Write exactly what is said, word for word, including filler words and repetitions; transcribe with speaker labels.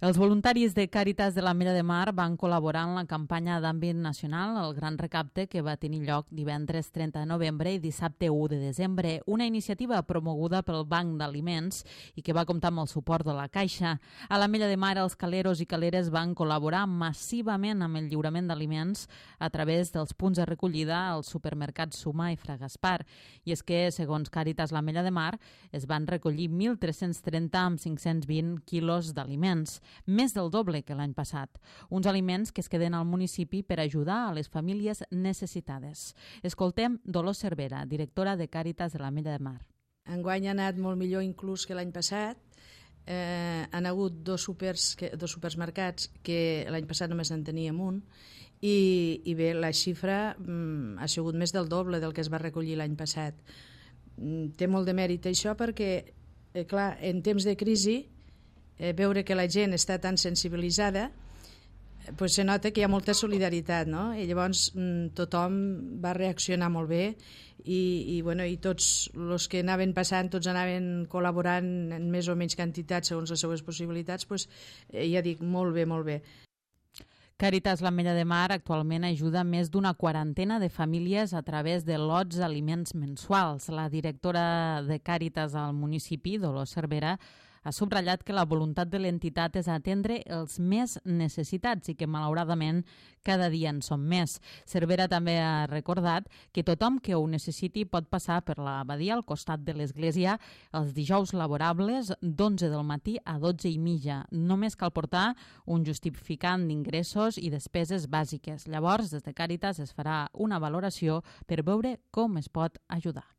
Speaker 1: Els voluntaris de Càritas de l'Ametlla de Mar van col·laborar en la campanya d'àmbit nacional El Gran Recapte, que va tenir lloc divendres trenta de novembre i dissabte u de desembre, una iniciativa promoguda pel Banc d'Aliments i que va comptar amb el suport de la Caixa. A l'Ametlla de Mar, els caleros i caleres van col·laborar massivament amb el lliurament d'aliments a través dels punts de recollida als supermercats Suma i Fra Gaspar. I és que, segons Càritas l'Ametlla de Mar, es van recollir mil tres-cents trenta amb cinc-cents vint quilos d'aliments, més del doble que l'any passat. Uns aliments que es queden al municipi per ajudar a les famílies necessitades. Escoltem Dolors Cervera, directora de Càritas de l'Ametlla de Mar.
Speaker 2: Enguany ha anat molt millor inclús que l'any passat. Eh, han hagut dos, supers, que, dos supermercats que l'any passat només en teníem un i, i bé, la xifra mm, ha sigut més del doble del que es va recollir l'any passat. Mm, té molt de mèrit això perquè, eh, clar, en temps de crisi, eh, veure que la gent està tan sensibilitzada, eh, pues se nota que hi ha molta solidaritat, no? I llavors mm, tothom va reaccionar molt bé i, i, bueno, i tots els que anaven passant, tots anaven col·laborant en més o menys quantitat segons les seues possibilitats, pues, eh, ja dic, molt bé, molt bé.
Speaker 1: Càritas l'Ametlla de Mar actualment ajuda més d'una quarantena de famílies a través de lots d'aliments mensuals. La directora de Càritas al municipi, Dolors Cervera, ha subratllat que la voluntat de l'entitat és atendre els més necessitats i que, malauradament, cada dia en som més. Cervera també ha recordat que tothom que ho necessiti pot passar per l'abadia al costat de l'església els dijous laborables d'onze del matí a dotze i mitja. Només cal portar un justificant d'ingressos i despeses bàsiques. Llavors, des de Càritas es farà una valoració per veure com es pot ajudar.